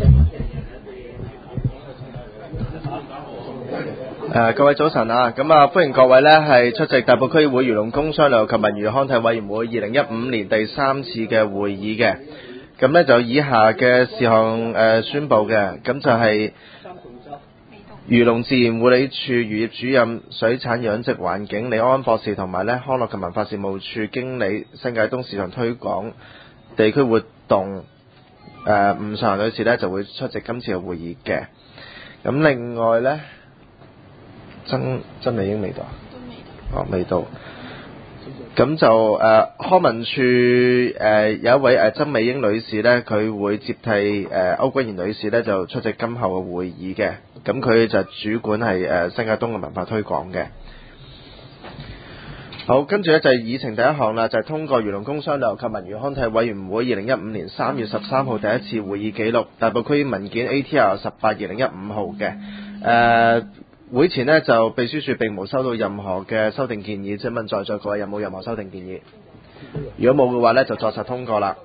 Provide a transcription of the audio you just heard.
各位早晨啊，咁歡迎各位呢係出席大埔區議會漁農工商旅遊及文娛康體委員會2015年第3次嘅會議嘅。咁呢就以下嘅事項宣佈嘅，咁就係漁農自然護理處漁業主任、水產養殖環境李安博士同埋呢康樂及文化事務處經理新界東市場推廣地區活動吳尚女士呢就會出席今次嘅會議嘅。咁另外呢，曾美英未到？未到。咁就康文署有一位曾美英女士呢，佢會接替歐君賢女士呢，就出席今後嘅會議嘅。咁佢就主管係新界東嘅文化推廣嘅。好，跟住呢就係議程第一項啦，就係通過漁農工商旅遊及文娛康體委員會2015年3月13號第一次會議記錄，大埔區文件 ATR18/2015號嘅。會前呢，就秘書處並冇收到任何嘅修訂建議，請問在座各位有冇任何修訂建議？如果冇嘅話呢，就作實通過啦。